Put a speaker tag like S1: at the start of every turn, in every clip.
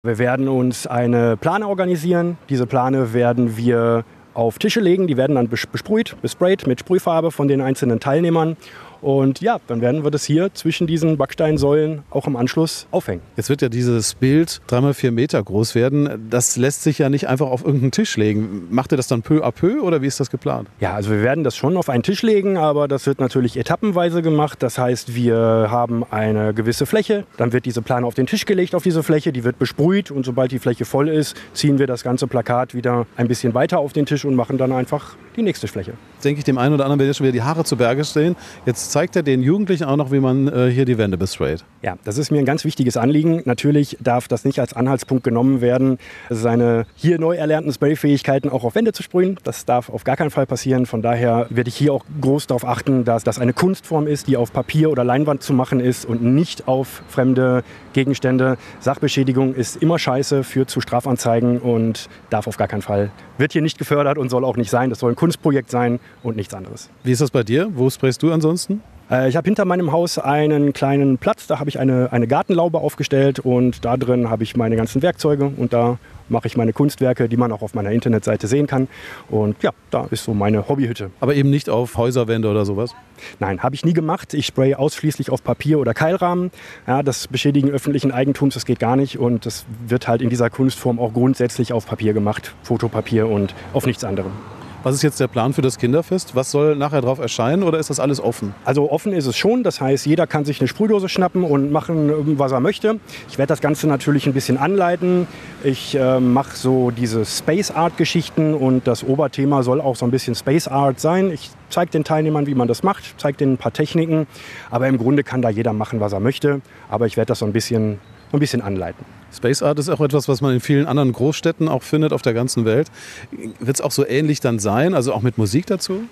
S1: Wir werden uns eine Plane organisieren. Diese Plane werden wir auf Tische legen. Die werden dann besprüht, besprayt mit Sprühfarbe von den einzelnen Teilnehmern. Und ja, dann werden wir das hier zwischen diesen Backsteinsäulen auch im Anschluss aufhängen.
S2: Jetzt wird ja dieses Bild 3x4 Meter groß werden. Das lässt sich ja nicht einfach auf irgendeinen Tisch legen. Macht ihr das dann peu à peu oder wie ist das geplant?
S1: Ja, also wir werden das schon auf einen Tisch legen, aber das wird natürlich etappenweise gemacht. Das heißt, wir haben eine gewisse Fläche, dann wird diese Plane auf den Tisch gelegt, auf diese Fläche, die wird besprüht und sobald die Fläche voll ist, ziehen wir das ganze Plakat wieder ein bisschen weiter auf den Tisch und machen dann einfach die nächste Fläche.
S2: Denke ich, dem einen oder anderen wird jetzt schon wieder die Haare zu Berge stehen. Jetzt zeigt er den Jugendlichen auch noch, wie man hier die Wände besprayt.
S1: Ja, das ist mir ein ganz wichtiges Anliegen. Natürlich darf das nicht als Anhaltspunkt genommen werden, seine hier neu erlernten Sprayfähigkeiten auch auf Wände zu sprühen. Das darf auf gar keinen Fall passieren. Von daher werde ich hier auch groß darauf achten, dass das eine Kunstform ist, die auf Papier oder Leinwand zu machen ist und nicht auf fremde Gegenstände. Sachbeschädigung ist immer scheiße, führt zu Strafanzeigen und darf auf gar keinen Fall. Wird hier nicht gefördert und soll auch nicht sein. Das soll ein Kunstprojekt sein und nichts anderes.
S2: Wie ist das bei dir? Wo sprayst du ansonsten?
S1: Ich habe hinter meinem Haus einen kleinen Platz, da habe ich eine Gartenlaube aufgestellt und da drin habe ich meine ganzen Werkzeuge und da mache ich meine Kunstwerke, die man auch auf meiner Internetseite sehen kann. Und ja, da ist so meine Hobbyhütte.
S2: Aber eben nicht auf Häuserwände oder sowas?
S1: Nein, habe ich nie gemacht. Ich spraye ausschließlich auf Papier oder Keilrahmen. Ja, das Beschädigen öffentlichen Eigentums, das geht gar nicht und das wird halt in dieser Kunstform auch grundsätzlich auf Papier gemacht, Fotopapier und auf nichts anderem.
S2: Was ist jetzt der Plan für das Kinderfest? Was soll nachher drauf erscheinen oder ist das alles offen?
S1: Also offen ist es schon, das heißt, jeder kann sich eine Sprühdose schnappen und machen, was er möchte. Ich werde das Ganze natürlich ein bisschen anleiten. Ich mache so diese Space Art Geschichten und das Oberthema soll auch so ein bisschen Space Art sein. Ich zeige den Teilnehmern, wie man das macht, zeige denen ein paar Techniken, aber im Grunde kann da jeder machen, was er möchte. Aber ich werde das so ein bisschen anleiten.
S2: Space Art ist auch etwas, was man in vielen anderen Großstädten auch findet auf der ganzen Welt. Wird es auch so ähnlich dann sein, also auch mit Musik dazu?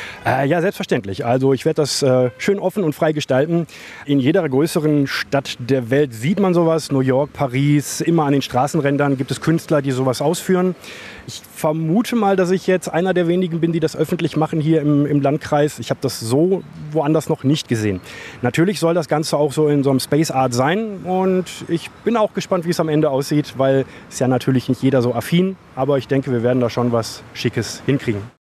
S1: Ja, selbstverständlich. Also ich werde das schön offen und frei gestalten. In jeder größeren Stadt der Welt sieht man sowas. New York, Paris, immer an den Straßenrändern gibt es Künstler, die sowas ausführen. Ich vermute mal, dass ich jetzt einer der wenigen bin, die das öffentlich machen hier im Landkreis. Ich habe das so woanders noch nicht gesehen. Natürlich soll das Ganze auch so in so einem Space Art sein und ich bin auch gespannt, wie es am Ende aussieht, weil es ja natürlich nicht jeder so affin, aber ich denke, wir werden da schon was Schickes hinkriegen.